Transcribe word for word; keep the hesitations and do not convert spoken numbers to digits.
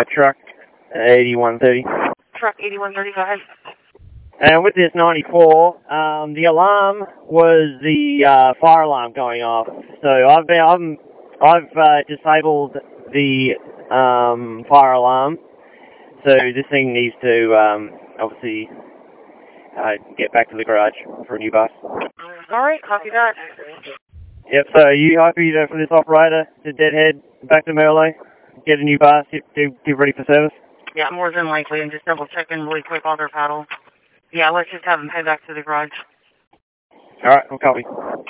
A truck eighty-one thirty. Truck eighty-one thirty, go ahead. And with this ninety-four, um, the alarm was the uh, fire alarm going off. So I've been, I'm, I've uh, disabled the um, fire alarm. So this thing needs to um, obviously uh, get back to the garage for a new bus. All right, copy that. Yep. So are you happy to, for this operator to deadhead back to Merlo, get a new bus, get, get ready for service? Yeah, more than likely. I'm just double checking really quick all their paddles. Yeah, let's just have them head back to the garage. All right, we'll copy.